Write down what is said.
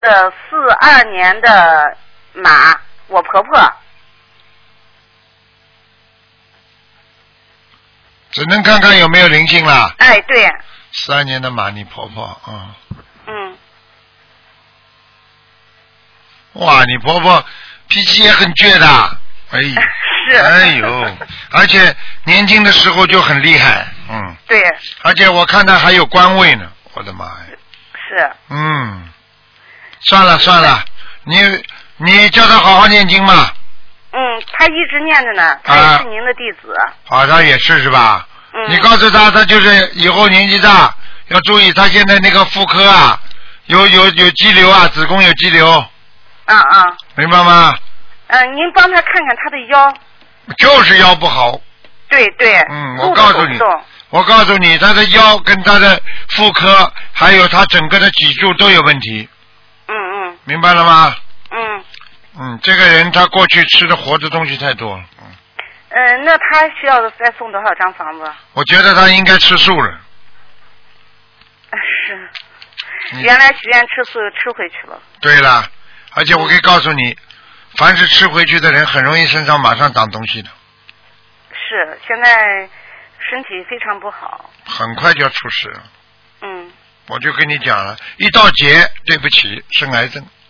42年的马，我婆婆。 只能看看有没有灵性了。 哎，对。 42年的马，你婆婆，哇，你婆婆脾气也很倔的，哎， 是， 哎呦，而且年轻的时候就很厉害， 对， 而且我看她还有官位呢，我的妈呀， 是， 算了，你叫她好好念经嘛， 她一直念着呢，她也是您的弟子， 好，她也是吧？你告诉她，她就是以后年纪大要注意，她现在那个妇科啊，有肌瘤啊，子宫有肌瘤。明白吗？ 您帮他看看他的腰。 就是腰不好。对。我告诉你，他的腰跟他的妇科，还有他整个的脊柱都有问题。明白了吗？这个人他过去吃的活的东西太多了。 那他需要再送多少张房子？ 我觉得他应该吃素了。 是。原来许愿吃素吃回去了。 对了。而且我可以告诉你，凡是吃回去的人，很容易身上马上长东西的。 是，现在身体非常不好。 很快就要出事了。我就跟你讲了，一到节，对不起，生癌症。